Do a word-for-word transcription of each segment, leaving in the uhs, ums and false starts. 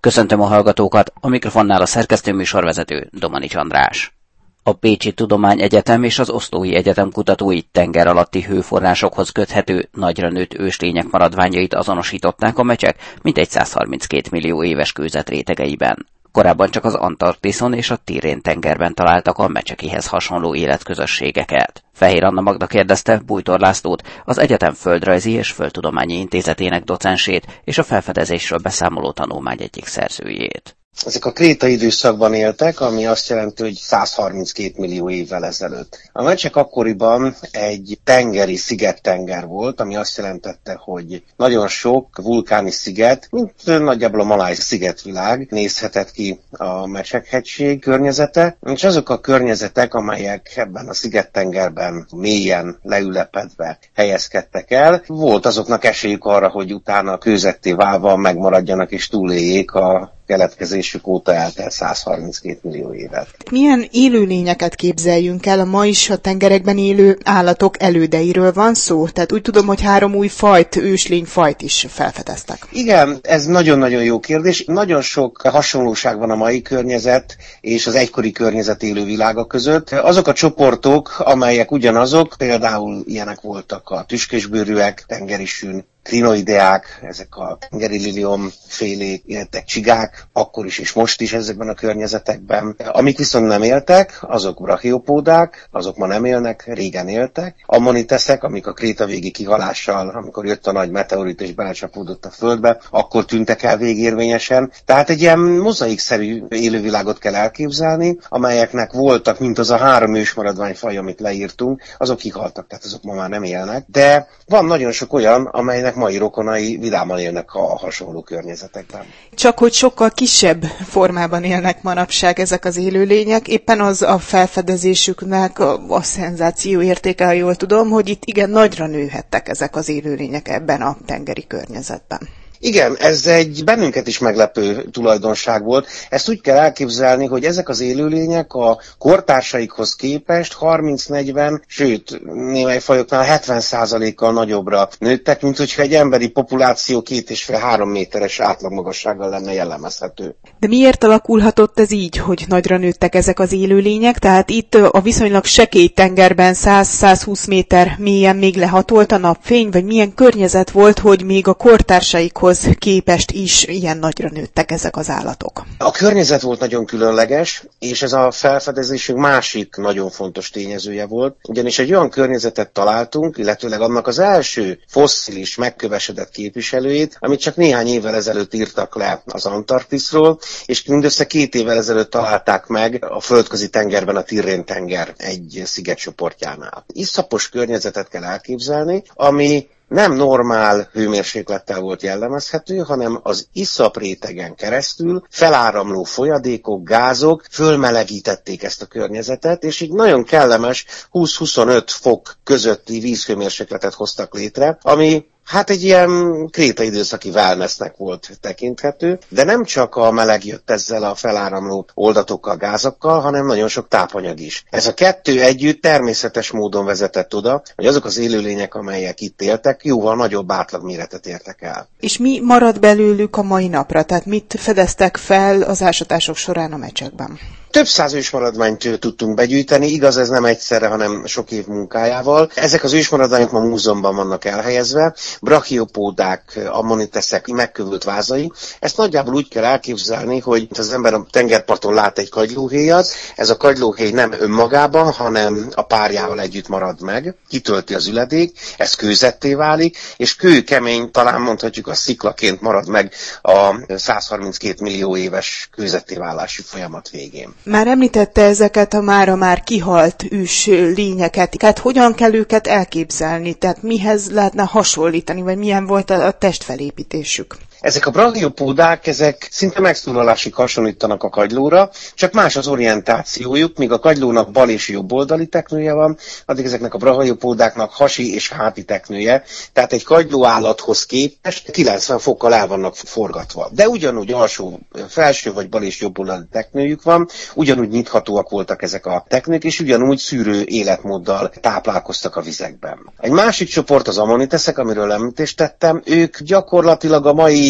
Köszöntöm a hallgatókat, a mikrofonnál a szerkesztőműsorvezető Domanics András. A Pécsi Tudományegyetem és az Oszlói Egyetem kutatói tenger alatti hőforrásokhoz köthető, nagyra nőtt őslények maradványait azonosították a mecsek mintegy száz harminckét millió éves kőzet rétegeiben. Korábban csak az Antarktiszon és a Tirrén-tengerben találtak a mecsekihez hasonló életközösségeket. Fehér Anna Magda kérdezte Bújtor Lászlót, az egyetem Földrajzi és Földtudományi Intézetének docensét és a felfedezésről beszámoló tanulmány egyik szerzőjét. Ezek a krétai időszakban éltek, ami azt jelenti, hogy száz harminckét millió évvel ezelőtt. A mecsek akkoriban egy tengeri szigettenger volt, ami azt jelentette, hogy nagyon sok vulkáni sziget, mint nagyjából a maláj szigetvilág nézhetett ki a Mecsekhegység környezete, és azok a környezetek, amelyek ebben a szigettengerben mélyen leülepedve helyezkedtek el, volt azoknak esélyük arra, hogy utána kőzetté válva megmaradjanak és túléljék a keletkezésük óta eltelt száz harminckét millió évet. Milyen élőlényeket képzeljünk el? Ma is a tengerekben élő állatok elődeiről van szó? Tehát úgy tudom, hogy három új fajt, őslényfajt is felfedeztek. Igen, ez nagyon-nagyon jó kérdés. Nagyon sok hasonlóság van a mai környezet és az egykori környezet élővilága között. Azok a csoportok, amelyek ugyanazok, például ilyenek voltak a tüskésbőrűek, tengeri sün, krinoideák, ezek a tengeri liliom félék, illetve csigák, akkor is és most is ezekben a környezetekben. Amik viszont nem éltek, azok brachiopódák, azok ma nem élnek, régen éltek. Ammoniteszek, amik a krétavégi kihalással, amikor jött a nagy meteorit és belecsapódott a földbe, akkor tűntek el végérvényesen. Tehát egy ilyen mozaikszerű élővilágot kell elképzelni, amelyeknek voltak, mint az a három ősmaradványfaj, amit leírtunk, azok kihaltak, tehát azok ma már nem élnek. De van nagyon sok olyan, amelynek mai rokonai vidáman élnek a hasonló környezetekben. Csak hogy sokkal kisebb formában élnek manapság ezek az élőlények, éppen az a felfedezésüknek a, a szenzáció értéke, ha jól tudom, hogy itt igen nagyra nőhettek ezek az élőlények ebben a tengeri környezetben. Igen, ez egy bennünket is meglepő tulajdonság volt. Ezt úgy kell elképzelni, hogy ezek az élőlények a kortársaikhoz képest harminc-negyven, sőt, némely fajoknál hetven százalékkal nagyobbra nőttek, mint hogyha egy emberi populáció két és fél három méteres átlagmagassággal lenne jellemezhető. De miért alakulhatott ez így, hogy nagyra nőttek ezek az élőlények? Tehát itt a viszonylag sekély tengerben száz-százhúsz méter mélyen még lehatolt a napfény, vagy milyen környezet volt, hogy még a kortársaikhoz képest is ilyen nagyra nőttek ezek az állatok? A környezet volt nagyon különleges, és ez a felfedezésünk másik nagyon fontos tényezője volt, ugyanis egy olyan környezetet találtunk, illetőleg annak az első fosszilis megkövesedett képviselőjét, amit csak néhány évvel ezelőtt írtak le az Antarktiszról, és mindössze két évvel ezelőtt találták meg a földközi tengerben a Tirrén-tenger egy szigetcsoportjánál. Iszapos környezetet kell elképzelni, ami nem normál hőmérséklettel volt jellemezhető, hanem az iszap rétegen keresztül feláramló folyadékok, gázok fölmelegítették ezt a környezetet, és így nagyon kellemes húsz-huszonöt fok közötti vízhőmérsékletet hoztak létre, ami hát egy ilyen krétai időszaki wellnessnek volt tekinthető, de nem csak a meleg jött ezzel a feláramló oldatokkal, gázokkal, hanem nagyon sok tápanyag is. Ez a kettő együtt természetes módon vezetett oda, hogy azok az élőlények, amelyek itt éltek, jóval nagyobb átlagméretet értek el. És mi marad belőlük a mai napra? Tehát mit fedeztek fel az ásatások során a mecsekben? Több száz ősmaradványt tudtunk begyűjteni, igaz, ez nem egyszerre, hanem sok év munkájával. Ezek az ősmaradványok ma múzeumban vannak elhelyezve, brachiopódák, ammoniteszek, megkövült vázai. Ezt nagyjából úgy kell elképzelni, hogy az ember a tengerparton lát egy kagylóhéjat, ez a kagylóhéj nem önmagában, hanem a párjával együtt marad meg, kitölti az üledék, ez kőzetté válik, és kőkemény, talán mondhatjuk a sziklaként marad meg a száz harminckét millió éves kőzetté válási folyamat végén. Már említette ezeket a mára már kihalt ős lényeket. Tehát hogyan kell őket elképzelni? Tehát mihez lehetne hasonlítani, vagy milyen volt a, a testfelépítésük? Ezek a brachiopódák, ezek szinte megszólalásig hasonlítanak a kagylóra, csak más az orientációjuk, míg a kagylónak bal és jobb oldali teknője van, addig ezeknek a brachiopódáknak hasi és háti teknője, tehát egy kagyló állathoz képest kilencven fokkal el vannak forgatva. De ugyanúgy alsó, felső vagy bal és jobb oldali teknőjük van, ugyanúgy nyithatóak voltak ezek a teknők, és ugyanúgy szűrő életmóddal táplálkoztak a vizekben. Egy másik csoport az ammoniteszek, amiről említést tettem, ők gyakorlatilag a mai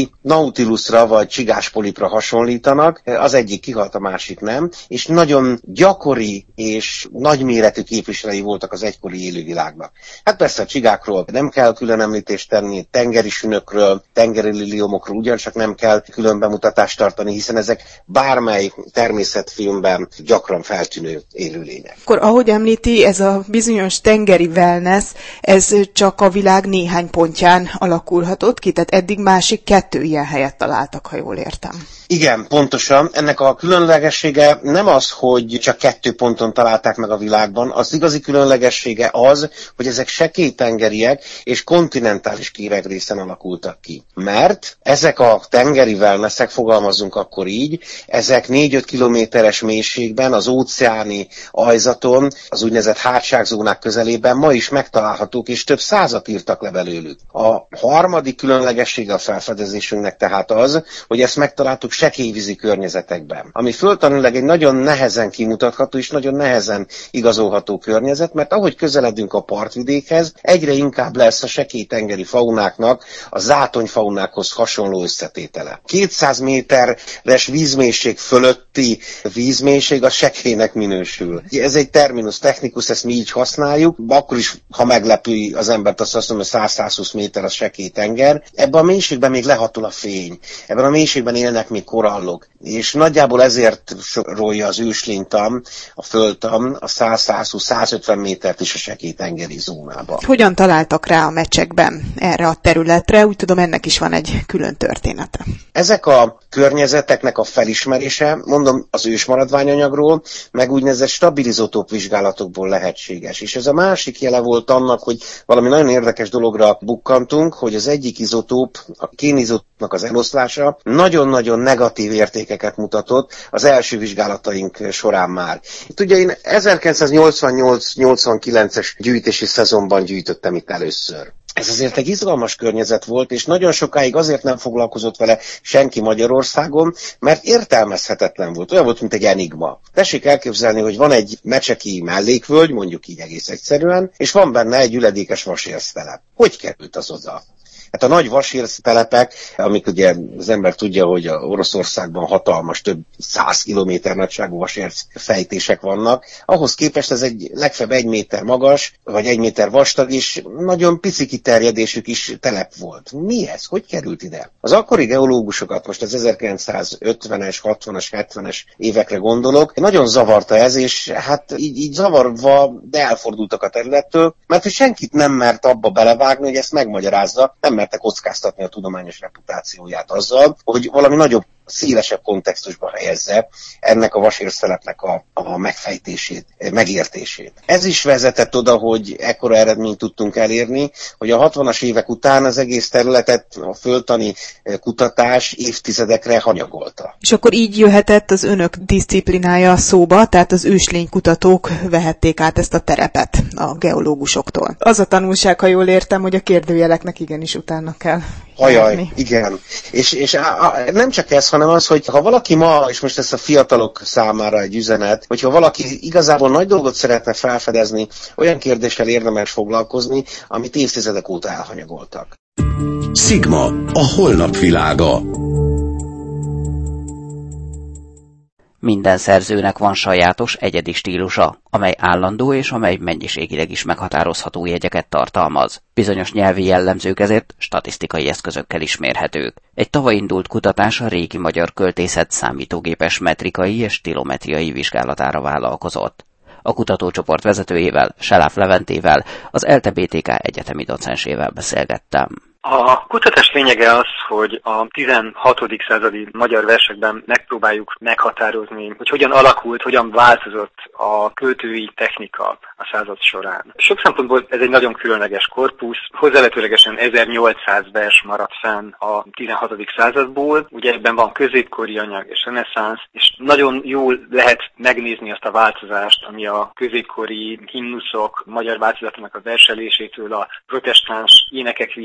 régi Nautilusra vagy csigáspolipra hasonlítanak, az egyik kihalt, a másik nem, és nagyon gyakori és nagyméretű képviselői voltak az egykori élővilágnak. Hát persze a csigákról nem kell külön említést tenni, tengeri sünökről, tengeri liliomokról ugyancsak nem kell külön bemutatást tartani, hiszen ezek bármely természetfilmben gyakran feltűnő élőlények. Akkor ahogy említi, ez a bizonyos tengeri wellness, ez csak a világ néhány pontján alakulhatott ki, tehát eddig másik kettő ilyen helyet találtak, ha jól értem. Igen, pontosan. Ennek a különlegessége nem az, hogy csak kettő ponton találták meg a világban, az igazi különlegessége az, hogy ezek sekélytengeriek és kontinentális kéregrészen alakultak ki. Mert ezek a tengeri wellnessek, fogalmazzunk akkor így, ezek négy-öt kilométeres mélységben, az óceáni ajzaton, az úgynevezett hátságzónák közelében ma is megtalálhatók, és több százat írtak le belőlük. A harmadik különlegessége a felfedezésünknek tehát az, hogy ezt megtaláltuk sekélyvízi környezetekben. Ami föltanulság egy nagyon nehezen kimutatható és nagyon nehezen igazolható környezet, mert ahogy közeledünk a partvidékhez, egyre inkább lesz a sekélytengeri faunáknak a zátonyfaunákhoz hasonló összetétele. kétszáz méteres vízmélység fölötti vízmélység a sekélynek minősül. Ez egy terminus technicus, ezt mi így használjuk, akkor is, ha meglepő az embert, azt azt mondom, hogy száz-százhúsz méter a sekélytenger. Ebben a mélységben még lehatol a fény. Ebben a mélységben élnek még korallok. És nagyjából ezért sorolja az őslénytam, a földtam a száz-százhúsz-százötven métert is a sekélytengeri zónába. Hogyan találtak rá a mecsekben erre a területre? Úgy tudom, ennek is van egy külön története. Ezek a környezeteknek a felismerése, mondom, az ősmaradványanyagról, meg úgynevezett stabilizotóp vizsgálatokból lehetséges. És ez a másik jele volt annak, hogy valami nagyon érdekes dologra bukkantunk, hogy az egyik izotóp, a kénizotópnak az eloszlása nagyon-nagyon negatív értékeket mutatott az első vizsgálataink során már. Itt ugye én ezerkilencszáznyolcvannyolc-nyolcvankilences gyűjtési szezonban gyűjtöttem itt először. Ez azért egy izgalmas környezet volt, és nagyon sokáig azért nem foglalkozott vele senki Magyarországon, mert értelmezhetetlen volt. Olyan volt, mint egy enigma. Tessék elképzelni, hogy van egy mecseki mellékvölgy, mondjuk így egész egyszerűen, és van benne egy üledékes vasérctelep. Hogy került az oda? Hát a nagy vasérctelepek, amik ugye az ember tudja, hogy a Oroszországban hatalmas, több száz kilométer nagyságú vasérc fejtések vannak, ahhoz képest ez egy legfeljebb egy méter magas, vagy egy méter vastag, és nagyon pici kiterjedésük is telep volt. Mi ez? Hogy került ide? Az akkori geológusokat, most az ezerkilencszázötvenes, hatvanas, hetvenes évekre gondolok, nagyon zavarta ez, és hát így, így zavarva, de elfordultak a területtől, mert hogy senkit nem mert abba belevágni, hogy ezt megmagyarázza, nem merte kockáztatni a tudományos reputációját azzal, hogy valami nagyobb, szélesebb kontextusba helyezze ennek a vasérctelepnek a, a megfejtését, megértését. Ez is vezetett oda, hogy ekkora eredményt tudtunk elérni, hogy a hatvanas évek után az egész területet a földtani kutatás évtizedekre hanyagolta. És akkor így jöhetett az önök diszciplinája szóba, tehát az őslénykutatók vehették át ezt a terepet a geológusoktól. Az a tanulság, ha jól értem, hogy a kérdőjeleknek igenis utána kell. Hajaj, igen. És, és a, a, nem csak ez, hanem az, hogy ha valaki ma, és most ez a fiatalok számára egy üzenet, hogyha valaki igazából nagy dolgot szeretne felfedezni, olyan kérdéssel érdemes foglalkozni, amit évtizedek óta elhanyagoltak. Sigma, a holnap világa. Minden szerzőnek van sajátos, egyedi stílusa, amely állandó és amely mennyiségileg is meghatározható jegyeket tartalmaz. Bizonyos nyelvi jellemzők ezért statisztikai eszközökkel is mérhetők. Egy tavaly indult kutatás a régi magyar költészet számítógépes metrikai és stilometriai vizsgálatára vállalkozott. A kutatócsoport vezetőjével, Seláf Leventével, az ELTE bé té ká egyetemi docensével beszélgettem. A kutatás lényege az, hogy a tizenhatodik századi magyar versekben megpróbáljuk meghatározni, hogy hogyan alakult, hogyan változott a költői technika a század során. Sok szempontból ez egy nagyon különleges korpusz, hozzávetőlegesen ezernyolcszáz vers maradt fenn a tizenhatodik századból, ugye ebben van középkori anyag és reneszánsz, és nagyon jól lehet megnézni azt a változást, ami a középkori himnuszok magyar változatának a verselésétől a protestáns énekek világán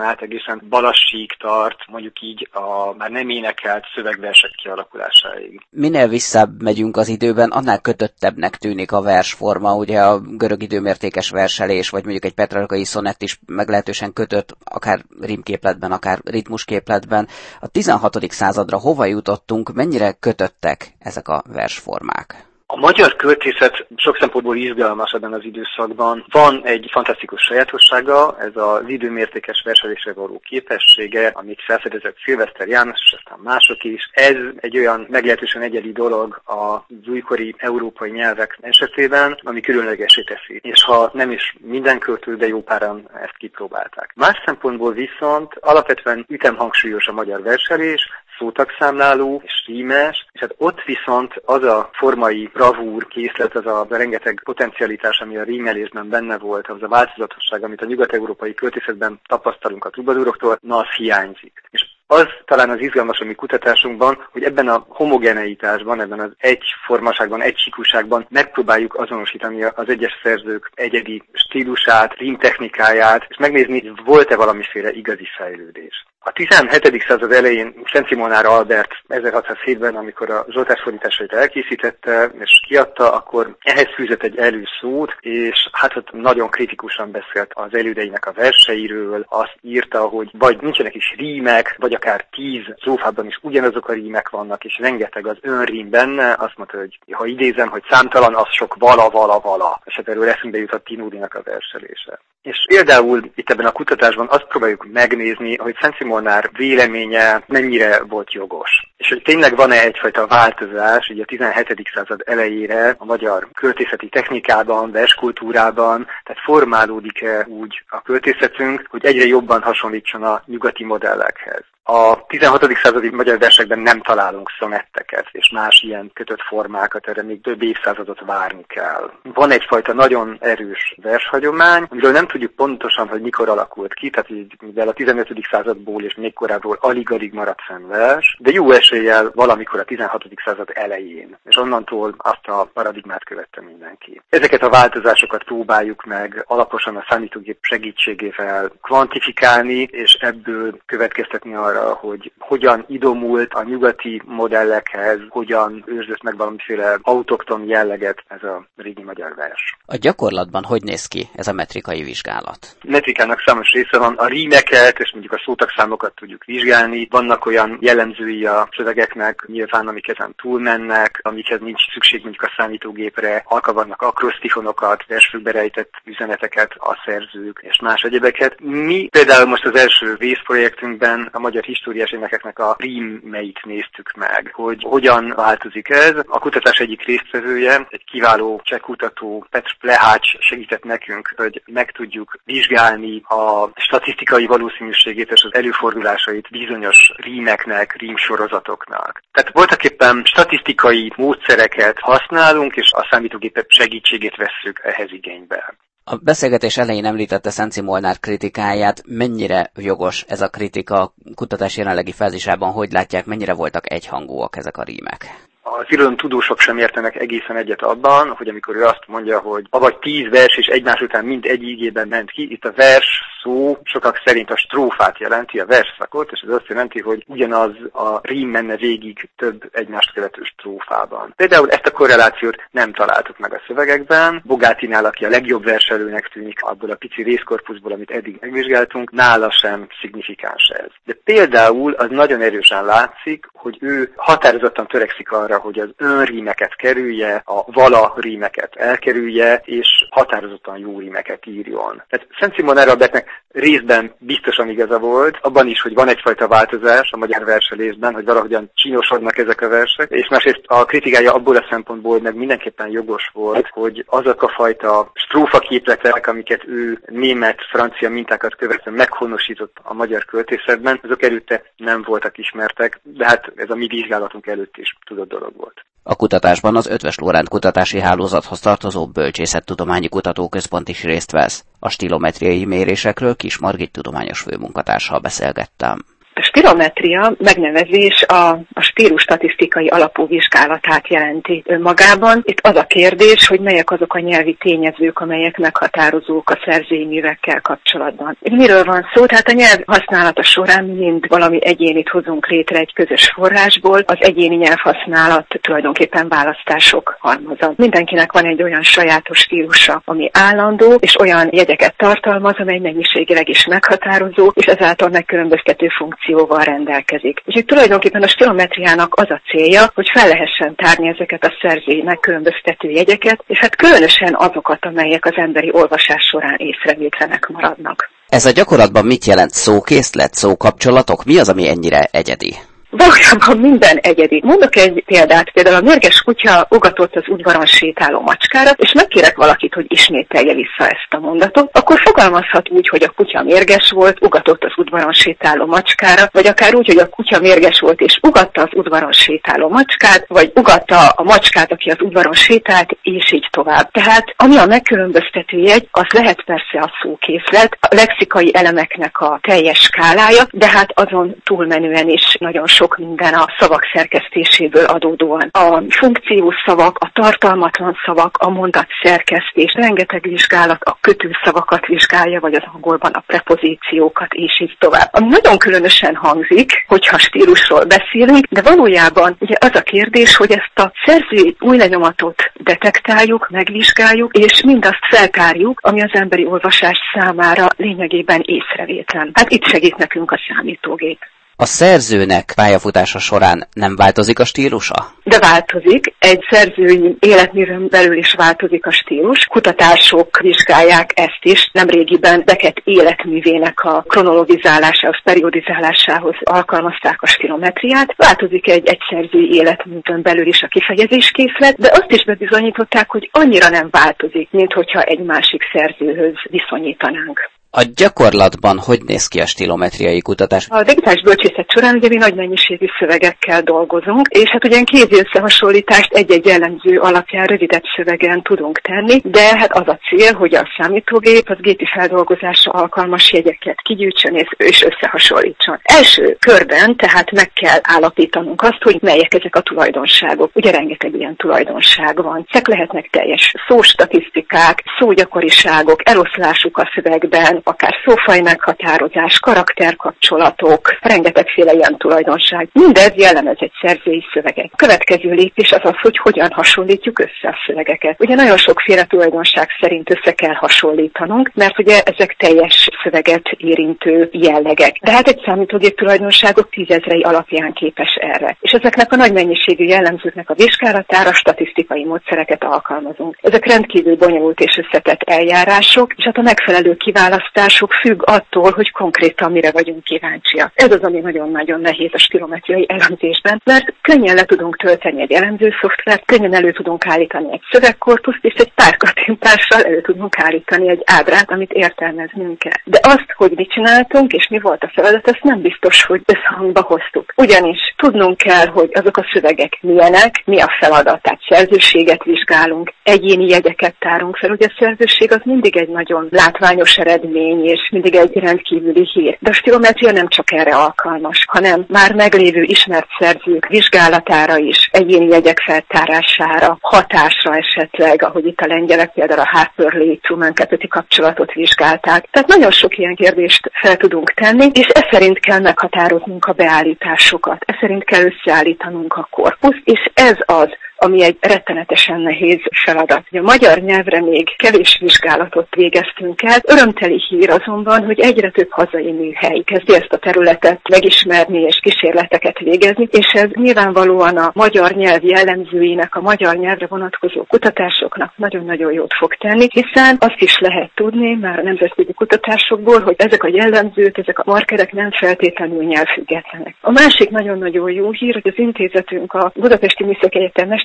át egészen Balassig tart, mondjuk így a már nem énekelt szövegversek kialakulásáig. Minél visszább megyünk az időben, annál kötöttebbnek tűnik a versforma. Ugye a görög időmértékes verselés, vagy mondjuk egy petrarkai szonett is meglehetősen kötött, akár rímképletben, akár ritmusképletben. A tizenhatodik századra hova jutottunk, mennyire kötöttek ezek a versformák? A magyar költészet sok szempontból izgalmas ebben az időszakban. Van egy fantasztikus sajátossága, ez az időmértékes verselésre való képessége, amit felfedezett Szilveszter János, és aztán mások is. Ez egy olyan meglehetősen egyedi dolog az újkori európai nyelvek esetében, ami különlegesé teszi. És ha nem is minden költő, de jó páran ezt kipróbálták. Más szempontból viszont alapvetően ütemhangsúlyos a magyar verselés, szótagszámláló és rímes, és hát ott viszont az a formai bravúr készlet, az a rengeteg potencialitás, ami a rímelésben benne volt, az a változatosság, amit a nyugat-európai költészetben tapasztalunk a trubadúroktól, na az hiányzik. És az talán az izgalmas a mi kutatásunkban, hogy ebben a homogeneitásban, ebben az egyformaságban, egysíkúságban megpróbáljuk azonosítani az egyes szerzők egyedi stílusát, rímtechnikáját, és megnézni, hogy volt-e valamiféle igazi fejlődés. A tizenhetedik század elején Szent Simonár Albert ezerhatszázhétben, amikor a Zsoltár fordításait elkészítette és kiadta, akkor ehhez fűzött egy előszót, és hát ott nagyon kritikusan beszélt az elődeinek a verseiről, azt írta, hogy vagy nincsenek is rímek, vagy akár tíz szófában is ugyanazok a rímek vannak, és rengeteg az önrím benne. Azt mondta, hogy ha idézem, hogy számtalan, az sok vala-vala-vala. És hát erről eszünkbe jutott Tinódinak a verselése. És például itt ebben a kutatásban azt próbáljuk megnézni, hogy Szent Simonár véleménye mennyire volt jogos. És hogy tényleg van-e egyfajta változás így a tizenhetedik század elejére a magyar költészeti technikában, verskultúrában, tehát formálódik-e úgy a költészetünk, hogy egyre jobban hasonlítson a nyugati modellekhez. A tizenhatodik századi magyar versekben nem találunk szonetteket és más ilyen kötött formákat, erre még több évszázadot várni kell. Van egyfajta nagyon erős vershagyomány, amiről nem tudjuk pontosan, hogy mikor alakult ki, tehát így, mivel a tizenötödik századból és még korábbról alig-alig maradt fenn vers, de jó eséllyel valamikor a tizenhatodik század elején, és onnantól azt a paradigmát követte mindenki. Ezeket a változásokat próbáljuk meg alaposan a számítógép segítségével kvantifikálni, és ebből következtetni arra, hogy hogyan idomult a nyugati modellekhez, hogyan őrzött meg valamiféle autokton jelleget ez a régi magyar vers. A gyakorlatban hogy néz ki ez a metrikai vizsgálat? Metrikának számos része van. A rímeket és mondjuk a szótagszámokat tudjuk vizsgálni. Vannak olyan jellemzői a szövegeknek, nyilván amik ezen túlmennek, amikhez nincs szükség mondjuk a számítógépre, alkalmaznak akrosztifonokat, versfőkbe rejtett üzeneteket a szerzők és más egyebeket. Mi például most az első vészprojektünkben a magyar históriás énekeknek a rímeit néztük meg, hogy hogyan változik ez. A kutatás egyik résztvevője, egy kiváló cseh kutató, Petr Plehács segített nekünk, hogy meg tudjuk vizsgálni a statisztikai valószínűségét és az előfordulásait bizonyos rímeknek, rímsorozatoknak. Tehát voltaképpen statisztikai módszereket használunk, és a számítógépek segítségét vesszük ehhez igénybe. A beszélgetés elején említette Szent Molnár kritikáját. Mennyire jogos ez a kritika a kutatás jelenlegi fázisában? Hogy látják, mennyire voltak egyhangúak ezek a rímek? Az irodalom tudósok sem értenek egészen egyet abban, hogy amikor ő azt mondja, hogy avagy tíz vers és egymás után mind egy ígében ment ki, itt a vers szó sokak szerint a strófát jelenti, a versszakot, és ez azt jelenti, hogy ugyanaz a rím menne végig több egymást követő strófában. Például ezt a korrelációt nem találtuk meg a szövegekben. Bogátinál, aki a legjobb verselőnek tűnik abból a pici részkorpuszból, amit eddig megvizsgáltunk, nála sem szignifikáns ez. De például az nagyon erősen látszik, hogy ő határozottan törekszik arra, hogy az önrímeket kerülje, a vala rímeket elkerülje, és határozottan jó rímeket írjon. Tehát Szent Simonár Albertnek részben biztosan igaza volt, abban is, hogy van egyfajta változás a magyar verselésben, hogy valahogyan csinosodnak ezek a versek, és másrészt a kritikája abból a szempontból meg mindenképpen jogos volt, hogy azok a fajta strófaképletek, amiket ő német-francia mintákat követően meghonosított a magyar költészetben, azok előtte nem voltak ismertek, de hát ez a mi vizsgálatunk előtt is tudott dolog volt. A kutatásban az Eötvös Loránd kutatási hálózathoz tartozó Bölcsészettudományi Kutatóközpont is részt vesz. A stilometriai mérésekről Kis Margit tudományos főmunkatársal beszélgettem. A stilometria megnevezés a, a stílus statisztikai alapú vizsgálatát jelenti önmagában. Itt az a kérdés, hogy melyek azok a nyelvi tényezők, amelyek meghatározók a szerzői művekkel kapcsolatban. Miről van szó? Tehát a nyelv használata során mind valami egyénit hozunk létre egy közös forrásból. Az egyéni nyelvhasználat tulajdonképpen választások halmaza. Mindenkinek van egy olyan sajátos stílusa, ami állandó, és olyan jegyeket tartalmaz, amely mennyiségileg is meghatározó, és ezáltal megkülönböztető funkcióval rendelkezik. Úgyhogy tulajdonképpen a stilometriának az a célja, hogy fel lehessen tárni ezeket a szerzői megkülönböztető jegyeket, és hát különösen azokat, amelyek az emberi olvasás során észrevétlenek maradnak. Ez a gyakorlatban mit jelent? Szókészlet, szókapcsolatok? Mi az, ami ennyire egyedi? Valójában minden egyedi. Mondok egy példát, például a mérges kutya ugatott az udvaron sétáló macskára, és megkérek valakit, hogy ismételje vissza ezt a mondatot, akkor fogalmazhat úgy, hogy a kutya mérges volt, ugatott az udvaron sétáló macskára, vagy akár úgy, hogy a kutya mérges volt, és ugatta az udvaron sétáló macskát, vagy ugatta a macskát, aki az udvaron sétált, és így tovább. Tehát ami a megkülönböztető jegy, az lehet persze a szókészlet, a lexikai elemeknek a teljes skálája, de hát azon túlmenően is nagyon sok minden a szavak szerkesztéséből adódóan. A funkciós szavak, a tartalmatlan szavak, a mondat szerkesztés, rengeteg vizsgálat a kötőszavakat vizsgálja, vagy az angolban a prepozíciókat, és így tovább. Ami nagyon különösen hangzik, hogyha stílusról beszélünk, de valójában ugye az a kérdés, hogy ezt a szerzői új lenyomatot detektáljuk, megvizsgáljuk, és mindazt feltárjuk, ami az emberi olvasás számára lényegében észrevétlen. Hát itt segít nekünk a számítógép. A szerzőnek pályafutása során nem változik a stílusa? De változik. Egy szerzői életművön belül is változik a stílus. Kutatások vizsgálják ezt is. Nemrégiben Beckett életművének a kronologizálásához, periodizálásához alkalmazták a stilometriát. Változik egy, egy szerzői életművön belül is a kifejezéskészlet, de azt is bebizonyították, hogy annyira nem változik, mint hogyha egy másik szerzőhöz viszonyítanánk. A gyakorlatban hogy néz ki a stilometriai kutatás? A digitális bölcsészet során ugye mi nagy mennyiségű szövegekkel dolgozunk, és hát ugye kézi összehasonlítást egy-egy jellemző alapján rövidebb szövegen tudunk tenni, de hát az a cél, hogy a számítógép az gépi feldolgozásra alkalmas jegyeket kigyűjtsön és összehasonlítson. Első körben tehát meg kell állapítanunk azt, hogy melyek ezek a tulajdonságok. Ugye rengeteg ilyen tulajdonság van. Ezek lehetnek teljes szóstatisztikák, szógyakoriságok, eloszlásuk a szövegben, akár szófaj meghatározás, karakterkapcsolatok, rengetegféle ilyen tulajdonság. Mindez jellemez egy szerzői szöveget. A következő lépés az az, hogy hogyan hasonlítjuk össze a szövegeket. Ugye nagyon sokféle tulajdonság szerint össze kell hasonlítanunk, mert ugye ezek teljes szöveget érintő jellegek. De hát egy számítógép tulajdonságok tízezrei alapján képes erre. És ezeknek a nagy mennyiségű jellemzőknek a vizsgálatára statisztikai módszereket alkalmazunk. Ezek rendkívül bonyolult és összetett eljárások, és hát a megfelelő kiválasztás függ attól, hogy konkrétan mire vagyunk kíváncsiak. Ez az, ami nagyon-nagyon nehéz a stilometriai elemzésben, mert könnyen le tudunk tölteni egy elemző szoftvert, könnyen elő tudunk állítani egy szövegkorpuszt, és egy pár kattintással elő tudunk állítani egy ábrát, amit értelmeznünk kell. De azt, hogy mit csináltunk, és mi volt a feladat, azt nem biztos, hogy összhangba hoztuk. Ugyanis tudnunk kell, hogy azok a szövegek milyenek, mi a feladat, tehát szerzőséget vizsgálunk, egyéni jegyeket tárunk fel. Ugye a szerzőség az mindig egy nagyon látványos eredmény, és mindig egy rendkívüli hír. De a stilometria nem csak erre alkalmas, hanem már meglévő ismert szerzők vizsgálatára is, egyéni jegyek feltárására, hatásra esetleg, ahogy itt a lengyelek például a Harper-Lee-Truman Capote kapcsolatot vizsgálták. Tehát nagyon sok ilyen kérdést fel tudunk tenni, és ez szerint kell meghatároznunk a beállításokat, ez szerint kell összeállítanunk a korpuszt, és ez az, ami egy rettenetesen nehéz feladat. A magyar nyelvre még kevés vizsgálatot végeztünk el. Örömteli hír azonban, hogy egyre több hazai műhely kezdi ezt a területet megismerni és kísérleteket végezni, és ez nyilvánvalóan a magyar nyelv jellemzőinek, a magyar nyelvre vonatkozó kutatásoknak nagyon-nagyon jót fog tenni, hiszen azt is lehet tudni már a nemzetközi kutatásokból, hogy ezek a jellemzők, ezek a markerek nem feltétlenül nyelvfüggetlenek. A másik nagyon-nagyon jó hír, hogy az intézetünk, a Budapesti Műszaki Egyetem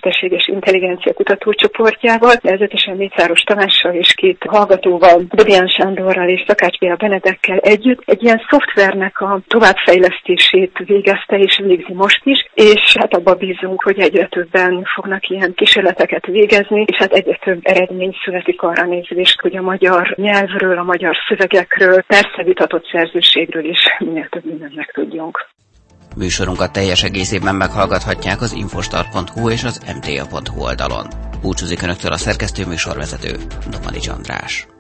mesterséges intelligencia kutatócsoportjával, nevezetesen Mészáros Tamással és két hallgatóval, Dobián Sándorral és Szakács Béla Benedekkel együtt egy ilyen szoftvernek a továbbfejlesztését végezte és végzi most is, és hát abban bízunk, hogy egyre többen fognak ilyen kísérleteket végezni, és hát egyre több eredmény születik arra nézvést, hogy a magyar nyelvről, a magyar szövegekről, persze vitatott szerzőségről is minél több mindent megtudjunk. Műsorunkat teljes egészében meghallgathatják az infostar pont hu és az em té á pont hu oldalon. Búcsúzik Önöktől a szerkesztő műsorvezető, Domanics András.